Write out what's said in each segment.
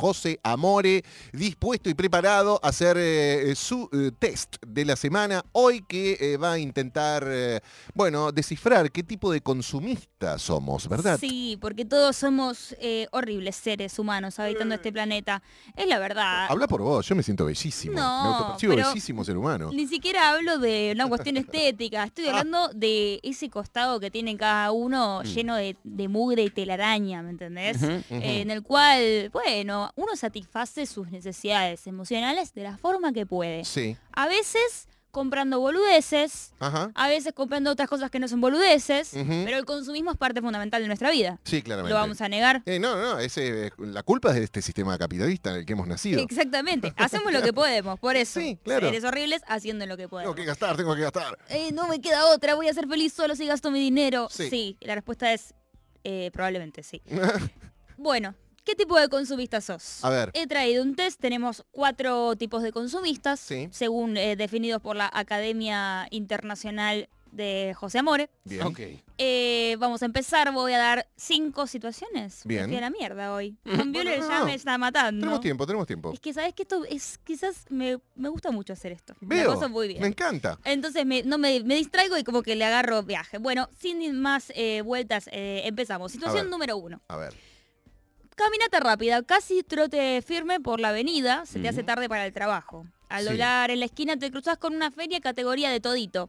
José Amore, dispuesto y preparado a hacer su test de la semana. Hoy que va a intentar, descifrar qué tipo de consumista somos, ¿verdad? Sí, porque todos somos horribles seres humanos habitando este planeta. Es la verdad. Habla por vos, yo me siento bellísimo. No, me autopercibo pero bellísimo ser humano. Ni siquiera hablo de una cuestión estética. Estoy hablando de ese costado que tiene cada uno lleno de mugre y telaraña, ¿me entendés? En el cual, bueno, uno satisface sus necesidades emocionales de la forma que puede. Sí. A veces comprando boludeces, a veces comprando otras cosas que no son boludeces, pero el consumismo es parte fundamental de nuestra vida. Sí, claramente. ¿Lo vamos a negar? No, la culpa es de este sistema capitalista en el que hemos nacido. Exactamente, hacemos lo que podemos, por eso. Sí, claro. Seres horribles haciendo lo que podemos. Tengo que gastar. No me queda otra, voy a ser feliz solo si gasto mi dinero. Sí, la respuesta es probablemente sí. Bueno, ¿qué tipo de consumista sos? A ver. He traído un test, tenemos 4 tipos de consumistas, según definidos por la Academia Internacional de José Amore. Bien. Ok. Vamos a empezar, voy a dar 5 situaciones. Bien. Me fui a la mierda hoy. Con Violet ya me está matando. Tenemos tiempo. Es que sabes que esto es, quizás me gusta mucho hacer esto. Veo, Me paso muy bien. me encanta. Entonces me distraigo y como que le agarro viaje. Bueno, sin más vueltas, empezamos. Situación número 1. A ver. Caminata rápida, casi trote firme por la avenida, se te hace tarde para el trabajo. Al doblar en la esquina te cruzas con una feria categoría de todito.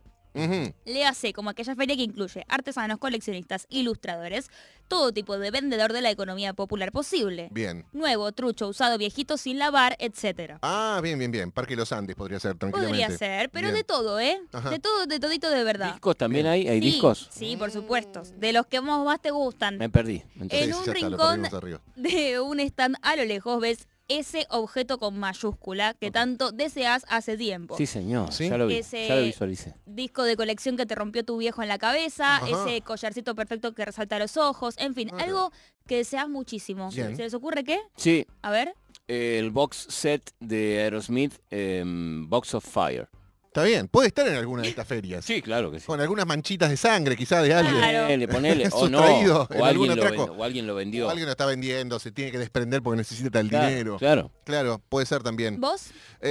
Léase como aquella feria que incluye artesanos, coleccionistas, ilustradores, todo tipo de vendedor de la economía popular posible. Bien. Nuevo, trucho, usado, viejito, sin lavar, etcétera. Ah, bien. Parque Los Andes podría ser tranquilamente. Podría ser, pero Bien. de todo, Ajá. De todo, de todito de verdad. ¿Discos también hay? ¿Hay Sí, discos? Sí, por supuesto. De los que más te gustan. Me perdí. Entonces, En Sí, un ya está, lo rincón perdimos arriba. de un stand a lo lejos ves ese objeto con mayúscula que tanto deseas hace tiempo. sí, señor. ¿Sí? Ya lo vi. Ese- Ya lo visualicé. Disco de colección que te rompió tu viejo en la cabeza, Ajá. ese collarcito perfecto que resalta los ojos, en fin, Ok. algo que deseas muchísimo. Bien. ¿Se les ocurre qué? Sí, A ver. el box set de Aerosmith, Box of Fire. Está bien, puede estar en alguna de estas ferias. Sí, claro que sí. Con algunas manchitas de sangre, quizás de alguien. Claro. Ponele, o no. Sustraído en O algún alguien, atraco. o alguien lo vendió. O alguien lo está vendiendo, se tiene que desprender porque necesita el Claro, dinero. Claro. Puede ser también. ¿Vos?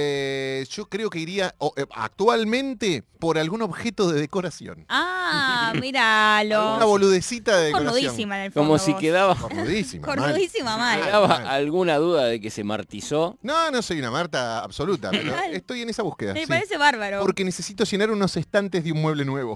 Yo creo que iría actualmente por algún objeto de decoración. Ah, míralo. Una boludecita de decoración. Cornudísima en el fondo. Como si vos. quedaba, Cornudísima. mal. Cornudísima mal. quedaba alguna duda de que se martizó. No soy una Marta absoluta, pero Mal. estoy en esa búsqueda. Me sí. parece bárbaro. Porque necesito llenar unos estantes de un mueble nuevo.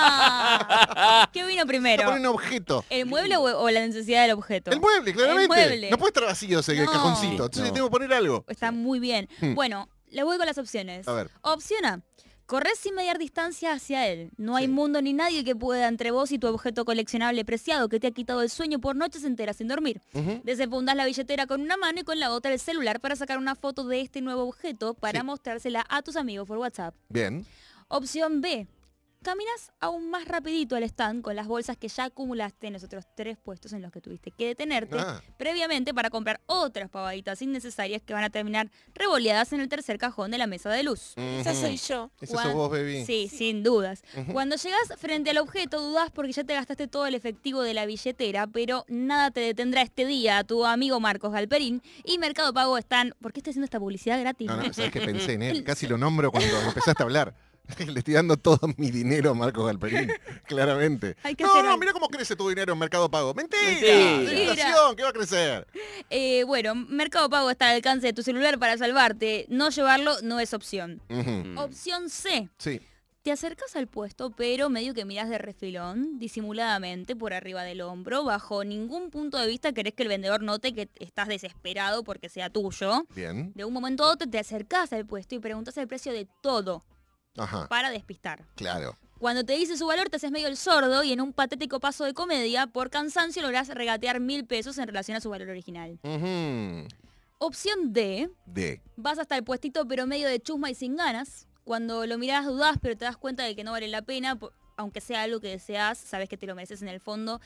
Ah, ¿qué vino primero? Poner un objeto. ¿El mueble o la necesidad del objeto? El mueble, claramente. El mueble. No puede estar vacío ese No. cajoncito. Entonces No. tengo que poner algo. Está muy bien. Bueno, le voy con las opciones. A ver. Opción A. Corres sin mediar distancia hacia él. No hay Sí. mundo ni nadie que pueda entre vos y tu objeto coleccionable preciado que te ha quitado el sueño por noches enteras sin dormir. Ujú. Desenfundas la billetera con una mano y con la otra el celular para sacar una foto de este nuevo objeto para Sí. mostrársela a tus amigos por WhatsApp. Bien. Opción B. Caminas aún más rapidito al stand con las bolsas que ya acumulaste en los otros 3 puestos en los que tuviste que detenerte Ah. previamente para comprar otras pavaditas innecesarias que van a terminar revoleadas en el tercer cajón de la mesa de luz. Esa soy yo. Esa sos vos, baby. Sí, sin dudas. Cuando llegas frente al objeto dudás porque ya te gastaste todo el efectivo de la billetera, pero nada te detendrá este día. Tu amigo Marcos Galperín y Mercado Pago están... ¿Por qué estoy haciendo esta publicidad gratis? No, sabes que pensé en él. Casi lo nombro cuando empezaste a hablar. Le estoy dando todo mi dinero a Marcos Galperín, claramente. Hay que No, hacer no, algo. mira cómo crece tu dinero en Mercado Pago. ¡Mentira! Mentira. ¡De inflación! ¿Qué va a crecer? Bueno, Mercado Pago está al alcance de tu celular para salvarte. No llevarlo no es opción. Ujú. Opción C. Sí. Te acercas al puesto, pero medio que miras de refilón, disimuladamente, por arriba del hombro. Bajo ningún punto de vista querés que el vendedor note que estás desesperado porque sea tuyo. Bien. De un momento a otro te acercás al puesto y preguntas el precio de todo Ajá. para despistar. Claro. Cuando te dice su valor te haces medio el sordo y en un patético paso de comedia, por cansancio lográs regatear 1.000 pesos en relación a su valor original. Ujú. Opción D. De. Vas hasta el puestito pero medio de chusma y sin ganas. Cuando lo mirás dudás pero te das cuenta de que no vale la pena, aunque sea algo que deseas, sabes que te lo mereces en el fondo.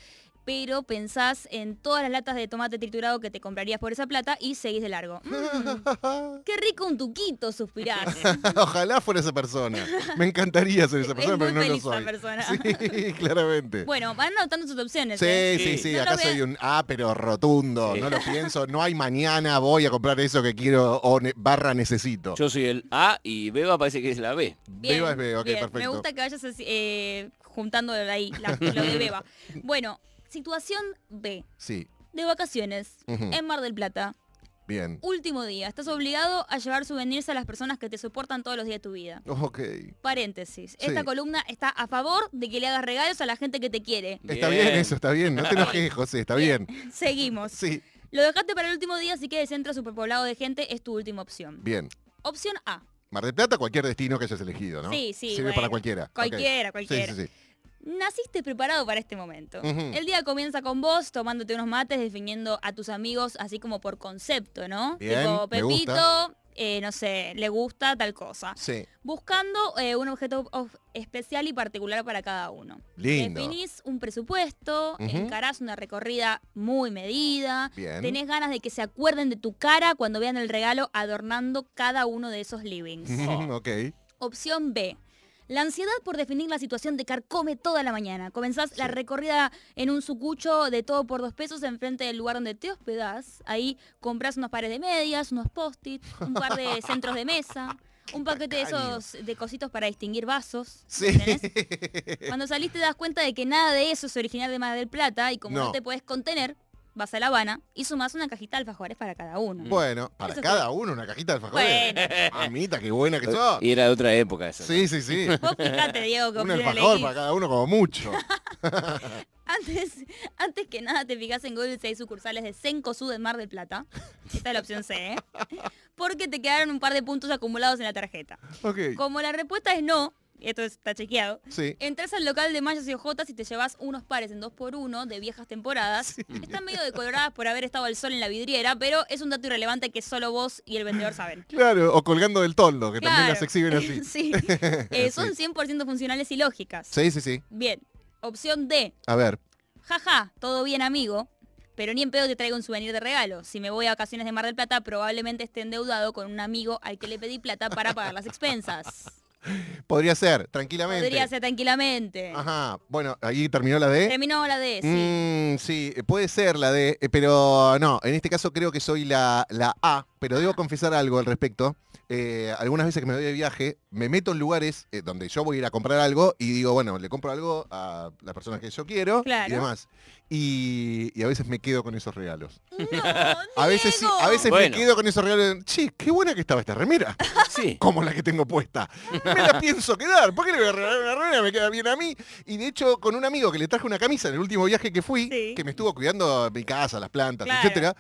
pero pensás en todas las latas de tomate triturado que te comprarías por esa plata y seguís de largo. ¡Qué rico un tuquito!, suspirás. Ojalá fuera esa persona. Me encantaría ser esa persona, Es muy pero no lo feliz soy. esa persona. Sí, claramente. Bueno, van anotando sus opciones. Sí. No Acá lo soy vean. un pero rotundo. Sí. No lo pienso. No hay mañana voy a comprar eso que quiero o necesito. Yo soy el A y Beba parece que es la B. Beba es B, ok, bien. perfecto. Me gusta que vayas así, juntando ahí lo de Beba. Bueno, situación B. Sí, De vacaciones, Ujú. en Mar del Plata. bien. Último día. Estás obligado a llevar souvenirs a las personas que te soportan todos los días de tu vida. Ok. Paréntesis. Sí. Esta columna está a favor de que le hagas regalos a la gente que te quiere. Está bien eso, está bien. No te enojes, José, está bien. Seguimos. Sí, Lo dejaste para el último día, así que el centro superpoblado de gente es tu última opción. bien. Opción A. Mar del Plata, cualquier destino que hayas elegido, ¿no? Sí, Sirve bueno. para cualquiera. Ok. Cualquiera. Sí. Naciste preparado para este momento. Ujú. El día comienza con vos, tomándote unos mates, definiendo a tus amigos así como por concepto, ¿no? Bien, Tipo, me Pepito, gusta. no sé, le gusta tal cosa. Sí, Buscando un objeto especial y particular para cada uno. lindo. Definís un presupuesto, Ujú. encarás una recorrida muy medida, Bien. tenés ganas de que se acuerden de tu cara cuando vean el regalo adornando cada uno de esos livings. Ok. Opción B. La ansiedad por definir la situación te carcome toda la mañana. Comenzás la recorrida en un sucucho de todo por 2 pesos enfrente del lugar donde te hospedás. Ahí compras unos pares de medias, unos post-it, un par de centros de mesa, un paquete de esos de cositos para distinguir vasos. Sí. ¿Entendés? Cuando salís te das cuenta de que nada de eso es original de Mar del Plata y como no No. te puedes contener, vas a La Habana y sumás una cajita de alfajores para cada uno. Bueno, para Eso cada uno una cajita de alfajores. Bueno. Mamita, qué buena que sos. Y era de otra época esa. Sí. Vos fijate, Diego, que Un opción alfajor elegís. para cada uno como mucho. Antes que nada te fijas en Google si hay sucursales de Cencosud en Mar del Plata. Esta es la opción C, ¿eh? Porque te quedaron un par de puntos acumulados en la tarjeta. Ok. Como la respuesta es no, esto está chequeado, Sí. entras al local de mallas y hojotas y te llevas unos pares en 2x1 de viejas temporadas. Están medio decoloradas por haber estado al sol en la vidriera, pero es un dato irrelevante que solo vos y el vendedor saben. Claro, o colgando del toldo, que también Claro. las exhiben así. Sí. Son 100% funcionales y lógicas. Sí. Bien. Opción D. A ver. Jaja, todo bien, amigo. Pero ni en pedo te traigo un souvenir de regalo. Si me voy a vacaciones de Mar del Plata, probablemente esté endeudado con un amigo al que le pedí plata para pagar las expensas. Podría ser, tranquilamente. Podría ser tranquilamente. Ajá. Bueno, ahí terminó la D. Terminó la D, sí. Sí, puede ser la D, pero no, en este caso creo que soy la A, pero debo confesar algo al respecto. Algunas veces que me voy de viaje, me meto en lugares donde yo voy a ir a comprar algo y digo, bueno, le compro algo a la persona que yo quiero Claro. y demás. Y a veces me quedo con esos regalos. No, A veces sí, Diego. a veces Bueno. me quedo con esos regalos. Che, qué buena que estaba esta remera. Sí. Como la que tengo puesta. Me la pienso quedar. ¿Por qué le voy a regalar una remera? Me queda bien a mí. Y de hecho, con un amigo que le traje una camisa en el último viaje que fui, Sí. que me estuvo cuidando mi casa, las plantas, Claro. etcétera,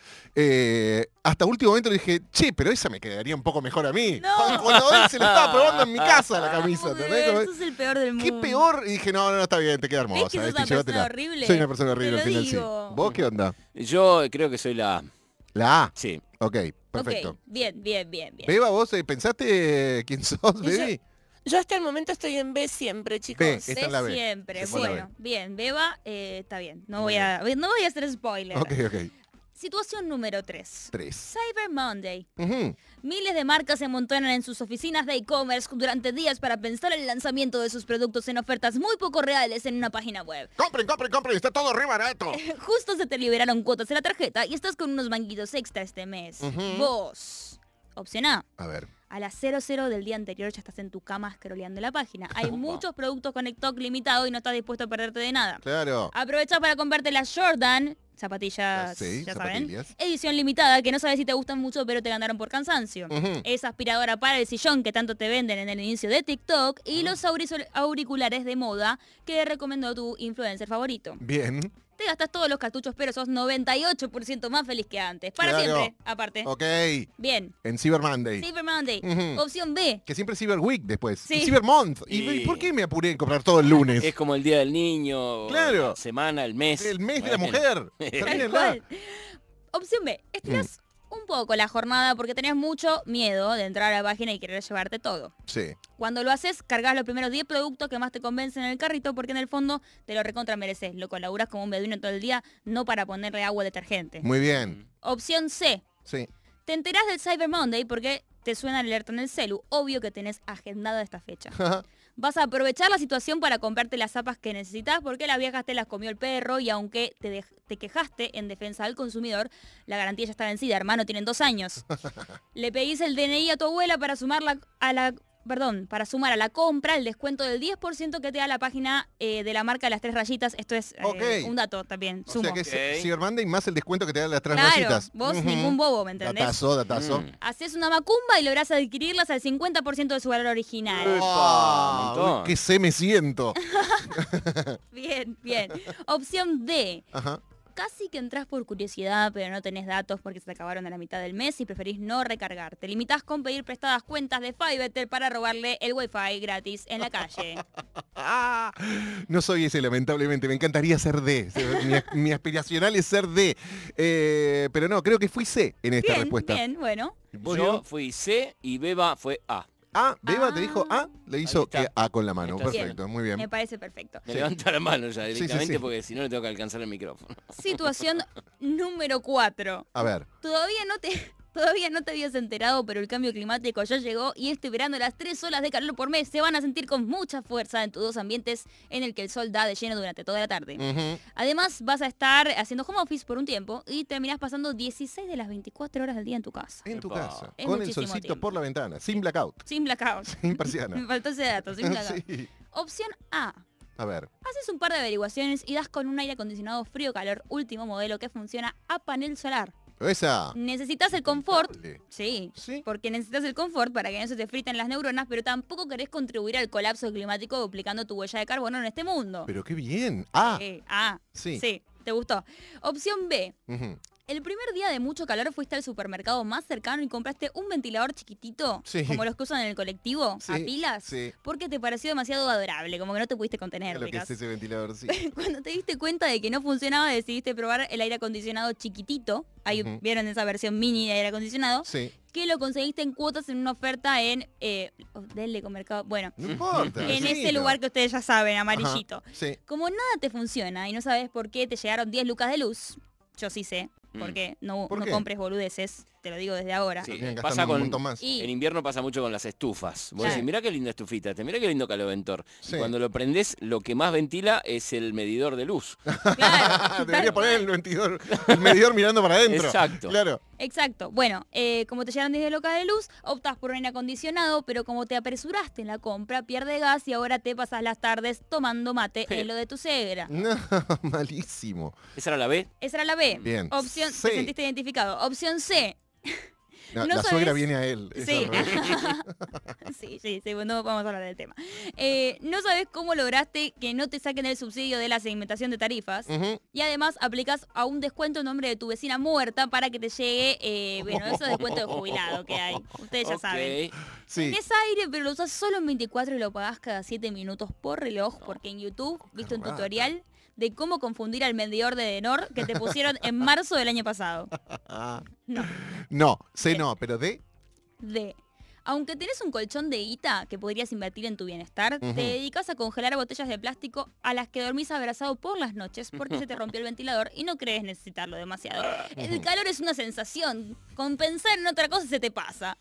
hasta último momento le dije, che, pero esa me quedaría un poco mejor a mí. No. Cuando él se la estaba probando en mi casa la camisa. ¿entendés? Como, Eso es el peor del mundo. ¿qué peor? Y dije, no, está bien, te queda hermosa. ¿Ves que sos una llévatela. persona horrible? Soy una persona horrible Te al lo final, digo. sí. ¿Vos qué onda? Yo creo que soy la A. La A. Sí. Ok, perfecto. Ok, bien. Beba, ¿vos pensaste quién sos, baby? Yo hasta el momento estoy en B siempre, chicos. B. Esta es la B. Siempre. Esta es la Bueno, bien. Beba, está bien. No Muy voy a hacer spoiler. Ok. Situación número 3. 3. Cyber Monday. Miles de marcas se amontonan en sus oficinas de e-commerce durante días para pensar el lanzamiento de sus productos en ofertas muy poco reales en una página web. Compren, está todo re barato. Justo se te liberaron cuotas en la tarjeta y estás con unos manguitos extra este mes. Ujú. Vos. Opción A. A ver. A las 00 del día anterior ya estás en tu cama scrolleando la página. Hay muchos productos con stock limitado y no estás dispuesto a perderte de nada. Claro. Aprovecha para comprarte las Jordan, zapatillas, Sí, ya zapatillas. saben, edición limitada, que no sabes si te gustan mucho, pero te ganaron por cansancio. Ujú. Esa aspiradora para el sillón que tanto te venden en el inicio de TikTok y los auriculares de moda que recomendó tu influencer favorito. Bien. Te gastas todos los cartuchos, pero sos 98% más feliz que antes. Para Claro. siempre, aparte. Ok. Bien. En Cyber Monday. Cyber Monday. Ujú. Opción B. Que siempre es Cyber Week después. Sí. Y Cyber Month. ¿Y Sí. por qué me apuré en comprar todo el lunes? Es como el día del niño, Claro. la semana, el mes. El mes de la Bueno. mujer. Tal Termínenla. cual. Opción B. Estiras un poco la jornada porque tenés mucho miedo de entrar a la página y querer llevarte todo. Sí. Cuando lo haces, cargas los primeros 10 productos que más te convencen en el carrito porque en el fondo te lo recontra mereces. Lo colaboras como un beduino todo el día, no para ponerle agua detergente. Muy bien. Opción C. Sí. Te enterás del Cyber Monday porque te suena el alerta en el celu. Obvio que tenés agendada esta fecha. Vas a aprovechar la situación para comprarte las zapas que necesitas porque las viejas te las comió el perro y aunque te quejaste en defensa del consumidor, la garantía ya está vencida, hermano, tienen 2 años. Le pedís el DNI a tu abuela para sumar para sumar a la compra el descuento del 10% que te da la página de la marca de las 3 rayitas. Esto es un dato también, sumo. O sea que es Cyber Monday más el descuento que te dan las 3 claro, rayitas. Vos ningún bobo, ¿me entendés? Datazo. Haces una macumba y lográs adquirirlas al 50% de su valor original. ¡Wow! ¡Qué sé me siento! Bien. Opción D. Ajá. Casi que entras por curiosidad, pero no tenés datos porque se te acabaron a la mitad del mes y preferís no recargar. Te limitás con pedir prestadas cuentas de Fivertel para robarle el wifi gratis en la calle. No soy ese, lamentablemente. Me encantaría ser D. Mi aspiracional es ser D. Pero no, creo que fui C en esta respuesta. Bien, bueno. Yo fui C y Beba fue A. Beba te dijo A, le hizo que A con la mano. Está Perfecto, muy bien. Me parece perfecto. Me levanta la mano ya directamente Sí. porque si no le tengo que alcanzar el micrófono. Situación número 4. A ver. Todavía no te habías enterado, pero el cambio climático ya llegó y este verano las 3 olas de calor por mes se van a sentir con mucha fuerza en tus 2 ambientes en el que el sol da de lleno durante toda la tarde. Además, vas a estar haciendo home office por un tiempo y terminás pasando 16 de las 24 horas del día en tu casa. En tu casa. Es Con el muchísimo solcito tiempo. por la ventana. Sin blackout. Sin blackout. Sin persiana. Me faltó ese dato, sin blackout. Sí. Opción A. A ver. Haces un par de averiguaciones y das con un aire acondicionado frío-calor último modelo que funciona a panel solar. Esa. Necesitas el confort. Impecable. Sí, Sí. porque necesitas el confort para que no se te friten las neuronas, pero tampoco querés contribuir al colapso climático duplicando tu huella de carbono en este mundo. Pero qué bien. Sí. Sí, ¿te gustó? Opción B. Ujú. El primer día de mucho calor fuiste al supermercado más cercano y compraste un ventilador chiquitito, Sí. como los que usan en el colectivo, Sí, a pilas, sí. porque te pareció demasiado adorable, como que no te pudiste Mira contener. lo que Ricas. es ese ventilador, sí. Cuando te diste cuenta de que no funcionaba, decidiste probar el aire acondicionado chiquitito. Ahí vieron esa versión mini de aire acondicionado. Sí. Que lo conseguiste en cuotas en una oferta en del Ecomercado. Bueno, No importa. en ese vecino. lugar que ustedes ya saben, amarillito. Ajá, sí. Como nada te funciona y no sabes por qué te llegaron 10 lucas de luz, yo sí sé, porque no ¿Por qué? compres boludeces, te lo digo desde ahora. Sí, Vienen pasa gastando un con... montón más. Y En invierno pasa mucho con las estufas. Vos Claro. decís, mirá qué linda estufita, mirá qué lindo caloventor. Sí. Y cuando lo prendés, lo que más ventila es el medidor de luz. claro, Debería tal poner cual. el medidor mirando para adentro. Exacto. Claro. Exacto. Bueno, como te llegaron 10 lucas de luz, optas por un aire acondicionado, pero como te apresuraste en la compra, pierde gas y ahora te pasas las tardes tomando mate en lo de tu suegra. No, malísimo. ¿Esa era la B? Esa era la B. Bien. Opción, C. te sentiste identificado. Opción C. No, No la sabes- suegra viene a él. Es Sí. al revés. sí, no vamos a hablar del tema. No sabes cómo lograste que no te saquen el subsidio de la segmentación de tarifas. Ujú. Y además aplicas a un descuento en nombre de tu vecina muerta para que te llegue, esos descuentos de jubilado que hay. Ustedes ya Ok. saben. Sí. Tenés aire, pero lo usás solo en 24 y lo pagás cada 7 minutos por reloj, porque en YouTube viste un rata. tutorial de cómo confundir al medidor de Denor que te pusieron en marzo del año pasado. No. No, C no, pero D. D. Aunque tenés un colchón de guita que podrías invertir en tu bienestar, te dedicas a congelar botellas de plástico a las que dormís abrazado por las noches porque se te rompió el ventilador y no crees necesitarlo demasiado. El calor es una sensación. Con pensar en otra cosa se te pasa.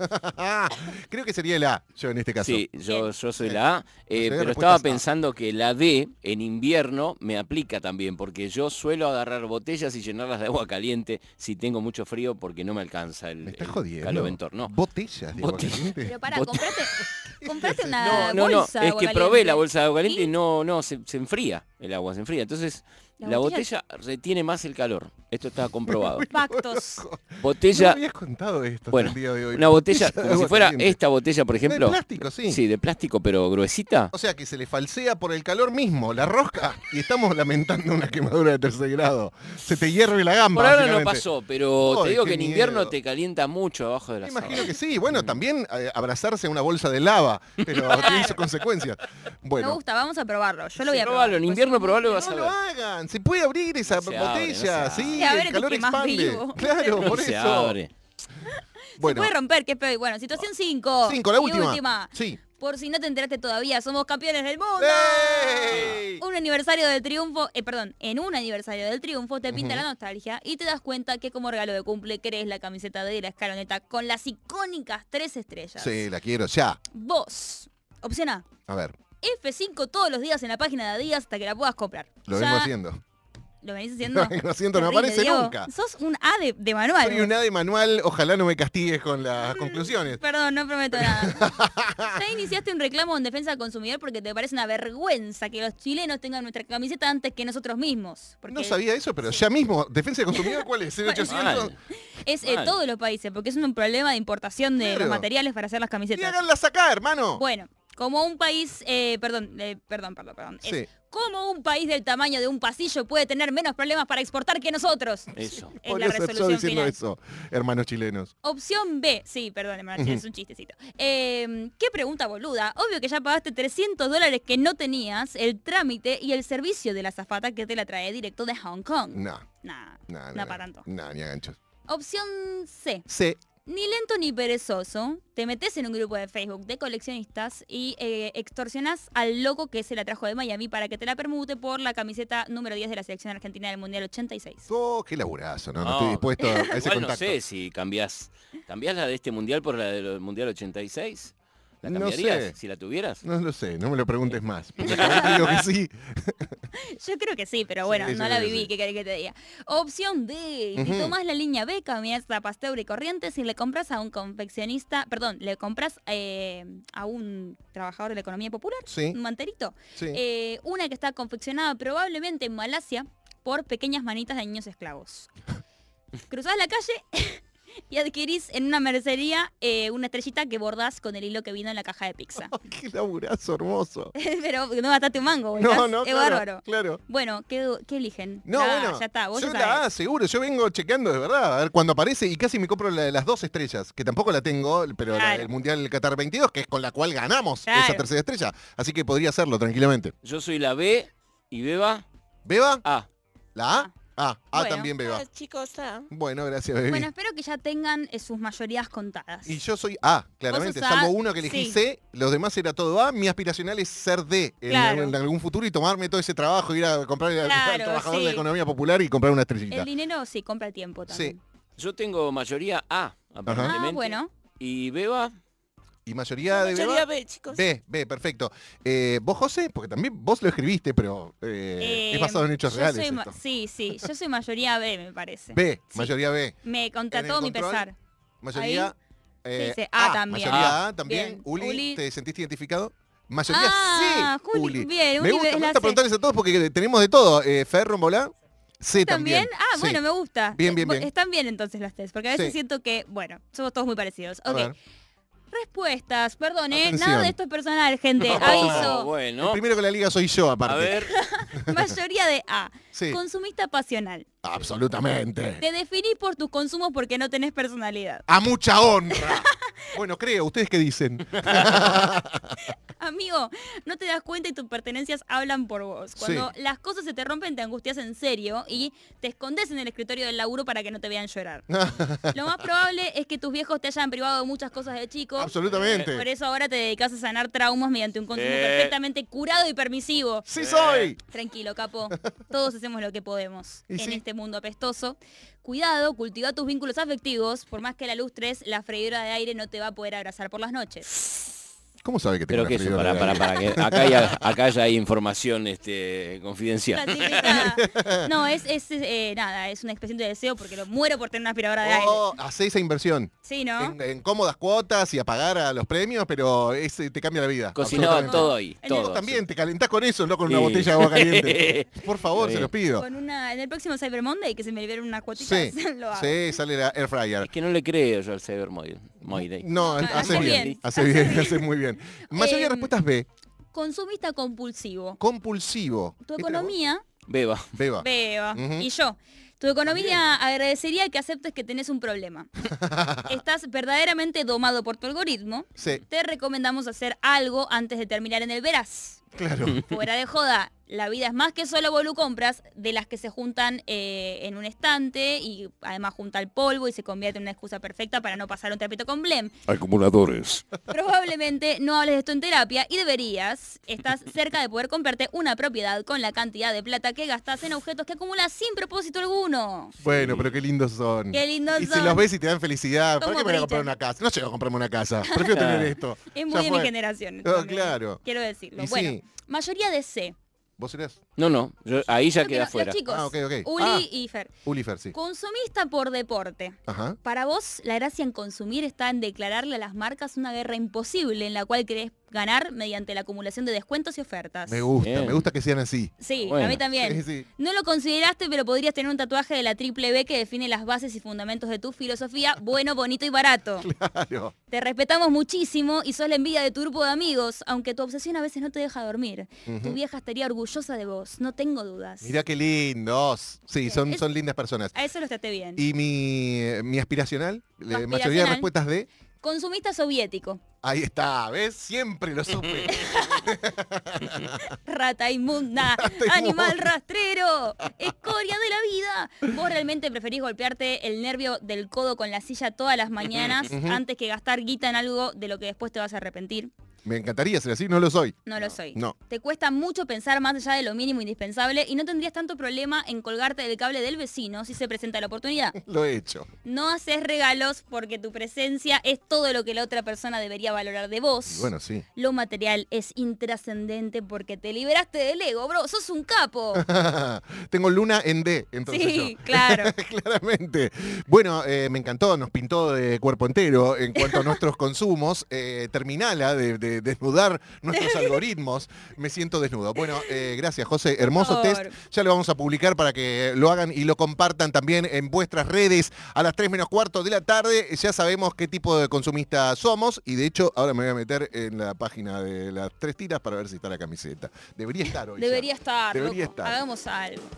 Creo que sería el A, yo en este caso. Sí, yo soy la A, pero respuestas estaba A. pensando que la D en invierno me aplica también, porque yo suelo agarrar botellas y llenarlas de agua caliente si tengo mucho frío porque no me alcanza Me estás el jodiendo. caloventor, ¿no? Botellas de agua Botellas. caliente. Pero pará, Bot- comprate una No, bolsa de es agua que caliente. probé la bolsa de agua caliente ¿Y? y no, se enfría el agua, se enfría. Entonces, La la botella- botella retiene más el calor. Esto está comprobado. Factos. No Botella, me habías contado esto bueno, hasta el día de hoy. una botella, de como si agua fuera caliente. esta botella, por ejemplo. De plástico, sí. Sí, de plástico, pero gruesita. O sea que se le falsea por el calor mismo, la rosca, y estamos lamentando una quemadura de tercer grado. Se te hierve la gamba. Por ahora no básicamente. pasó, pero Ay, te digo qué que en invierno miedo. te calienta mucho abajo de la Me sábana. imagino que sí. Bueno, también abrazarse a una bolsa de lava, pero tiene sus consecuencias. Me Bueno, gusta, vamos a probarlo. Yo lo voy a Probalo, probar. en invierno probalo y vas no a lo ver. hagan. Se puede abrir esa No se abre, botella. no se Sí, abre. A ver, el calor te quemás expande. vivo. Claro, por Se eso. abre. Se puede romper, que es peor. Bueno, situación 5. 5, la última. Sí. Por si no te enteraste todavía, somos campeones del mundo. ¡Ey! En un aniversario del triunfo te pinta la nostalgia y te das cuenta que como regalo de cumple querés la camiseta de la escaloneta con las icónicas 3 estrellas. Sí, la quiero ya. Vos, opción A, A ver, F5 todos los días en la página de Adidas hasta que la puedas comprar. lo Ya- vengo haciendo. ¿Lo venís haciendo? Lo vengo haciendo, no Terrible, aparece Diego. nunca. Sos un A de manual. Soy un A de manual, ojalá no me castigues con las conclusiones. Perdón, no prometo nada. Ya iniciaste un reclamo en defensa del consumidor porque te parece una vergüenza que los chilenos tengan nuestra camiseta antes que nosotros mismos. Porque No sabía eso, pero ya mismo, defensa del consumidor, ¿cuál es? ¿El 800? Mal. es Mal. todos los países, porque es un problema de importación de Claro. los materiales para hacer las Y camisetas. háganla sacar, hermano. Bueno, como un país, perdón. Sí. Es como un país del tamaño de un pasillo puede tener menos problemas para exportar que nosotros. Eso. Es Por la eso yo resolución diciendo final. eso, hermanos chilenos. Opción B. Sí, perdón, hermano, es un chistecito. ¿Qué pregunta boluda? Obvio que ya pagaste $300 que no tenías, el trámite y el servicio de la azafata que te la trae directo de Hong Kong. No, No para tanto. No, ni a ganchos. Opción C. Sí. Ni lento ni perezoso, te metes en un grupo de Facebook de coleccionistas y extorsionás al loco que se la trajo de Miami para que te la permute por la camiseta número 10 de la selección argentina del Mundial 86. Oh, qué laburazo, ¿no? No estoy dispuesto a ese igual contacto. no sé si cambiás la de este mundial por la del Mundial 86. ¿La No cambiarías sé. si la tuvieras? No lo sé, no me lo preguntes más. Porque te digo que sí. Yo creo que sí, pero bueno, Sí, yo no la creo que viví, sí. ¿qué querés que te diga? Opción D, si tomás la línea B, cambiás a Pasteur y Corrientes y le compras a un confeccionista, perdón, le compras a un trabajador de la economía popular, Sí. un manterito, Sí. una que está confeccionada probablemente en Malasia por pequeñas manitas de niños esclavos. Cruzás la calle y adquirís en una mercería una estrellita que bordás con el hilo que vino en la caja de pizza. Qué laburazo hermoso. Pero no gastaste un mango, No, ubicás, no, es claro, bárbaro. claro. Bueno, ¿qué eligen? No, bueno, Ya está, vos yo ya la sabés. A, seguro, yo vengo chequeando de verdad, a ver cuando aparece y casi me compro la de las 2 estrellas, que tampoco la tengo, pero la Claro. del Mundial Qatar 22, que es con la cual ganamos Claro. esa tercera estrella, así que podría hacerlo tranquilamente. Yo soy la B y Beba ¿Beba? A. ¿La A? A Bueno. también Beba. Ah, chicos, Bueno, gracias, baby. Bueno, espero que ya tengan sus mayorías contadas. Y yo soy A, claramente, Vos sos A, salvo uno que elegí sí. C, los demás era todo A, mi aspiracional es ser D Claro. en algún futuro y tomarme todo ese trabajo, ir a comprar al Claro, trabajador de la sí. economía popular y comprar una estrellita. El dinero sí compra el tiempo también. Yo tengo mayoría A, aparentemente. Ah, bueno. Y Beba, Y mayoría de mayoría Beba. B, chicos. B, perfecto. ¿Vos, José? Porque también vos lo escribiste, pero es basado en hechos yo reales. soy esto. Sí, yo soy mayoría B, me parece. B, Sí. mayoría B. Me En contrató el mi control, pesar. Mayoría Sí, dice A también. Mayoría A también. Bien. Uli, ¿te sentiste identificado? Mayoría Ah, C, Juli, bien, Me Uli gusta, es me la gusta C. preguntarles a todos porque tenemos de todo. Ferro, Molá, C ¿También? también. Ah, Sí. bueno, me gusta. Bien, bien, bien. Están bien entonces las test, porque a veces Sí. siento que, bueno, somos todos muy parecidos. A Ok. ver. Respuestas, perdón, Atención. nada de esto es personal, gente. Oh, Aviso. El bueno. primero que la liga soy yo, A aparte. ver, Mayoría de A. Sí. Consumista pasional. Absolutamente. Te definís por tus consumos porque no tenés personalidad. A mucha honra. Bueno, creo. ¿Ustedes qué dicen? Amigo, no te das cuenta y tus pertenencias hablan por vos. Cuando Sí. las cosas se te rompen, te angustias en serio y te escondes en el escritorio del laburo para que no te vean llorar. Lo más probable es que tus viejos te hayan privado de muchas cosas de chico. Absolutamente. Por eso ahora te dedicas a sanar traumas mediante un consumo perfectamente curado y permisivo. ¡Sí soy! Tranquilo, capo. Todos hacemos lo que podemos Y en sí. este mundo apestoso. Cuidado, cultiva tus vínculos afectivos. Por más que la lustres, la freidora de aire no te va a poder abrazar por las noches. ¿Cómo sabe que tengo pero que eso, freidora de aire? para, que acá ya hay información confidencial. Clasificada. No, nada, es una expresión de deseo porque lo muero por tener una aspiradora de aire. Oh, hacé esa inversión. Sí, ¿no? En cómodas cuotas y a pagar a los premios, pero te cambia la vida. Cocinado Absolutamente. todo ahí, En todo. Vos también te calentás con eso, no con una Sí. botella de agua caliente. Por favor, Sí. se los pido. En el próximo Cyber Monday, que se me liberen unas cuotitas, Sí, lo hago. sí, sale la air fryer. Es que no le creo yo al Cyber Monday. No, Ah, hace hace bien, bien, hace bien, hace muy bien. Mayoría de respuestas B, Consumista compulsivo. compulsivo. Tu ¿Esta era vos? economía, Beba. Beba. Beba, Ujú. y yo. Tu economía agradecería que aceptes que tenés un problema. Estás verdaderamente domado por tu algoritmo. Sí. Te recomendamos hacer algo antes de terminar en el verás. Claro. Fuera de joda, la vida es más que solo volucompras de las que se juntan en un estante y además junta el polvo y se convierte en una excusa perfecta para no pasar un trapito con Blem. Acumuladores. Probablemente no hables de esto en terapia y deberías. Estás cerca de poder comprarte una propiedad con la cantidad de plata que gastas en objetos que acumulas sin propósito alguno. Bueno, pero qué lindos son. Qué lindos y son. si los ves y te dan felicidad, ¿para Como qué me voy a Bridget. comprar una casa? No llego a comprarme una casa. Prefiero tener esto. Es muy Ya de mi fue. generación. Ah, también, claro. Quiero decirlo. Y Bueno, sí. mayoría de C. ¿Vos serás? No, ahí ya Creo que queda los fuera. chicos, Ah, ok. Uli y Fer. Ulifer, sí. Consumista por deporte. Ajá. Para vos, la gracia en consumir está en declararle a las marcas una guerra imposible en la cual querés ganar mediante la acumulación de descuentos y ofertas. Me gusta, Bien. me gusta que sean así. Sí, Bueno. a mí también. Sí, sí. No lo consideraste, pero podrías tener un tatuaje de la triple B que define las bases y fundamentos de tu filosofía, bueno, bonito y barato. Claro. Te respetamos muchísimo y sos la envidia de tu grupo de amigos, aunque tu obsesión a veces no te deja dormir. Tu vieja estaría orgullosa de vos, no tengo dudas. Mirá qué lindos. Sí, son lindas personas. A eso los traté bien. Y mi aspiracional, la mayoría de Aspiracional. respuestas de... Consumista soviético. Ahí está, ¿ves? Siempre lo supe. Rata inmunda, inmunda. animal rastrero, escoria de la vida. Vos realmente preferís golpearte el nervio del codo con la silla todas las mañanas antes que gastar guita en algo de lo que después te vas a arrepentir. Me encantaría ser así, no lo soy. No lo soy. No. Te cuesta mucho pensar más allá de lo mínimo indispensable y no tendrías tanto problema en colgarte del cable del vecino si se presenta la oportunidad. Lo he hecho. No haces regalos porque tu presencia es todo lo que la otra persona debería valorar de vos. Y bueno, sí. Lo material es intrascendente porque te liberaste del ego, bro. Sos un capo. Tengo luna en D, entonces Sí, yo. claro. Claramente. Bueno, me encantó, nos pintó de cuerpo entero en cuanto a nuestros consumos. Terminala de desnudar nuestros algoritmos. Me siento desnudo. Bueno, gracias, José. Hermoso Por test. favor. Ya lo vamos a publicar para que lo hagan y lo compartan también en vuestras redes a las 3 menos cuarto de la tarde. Ya sabemos qué tipo de consumista somos y de hecho ahora me voy a meter en la página de las 3 tiras para ver si está la camiseta. Debería estar hoy. ya. Debería estar. Debería loco. estar. Hagamos algo.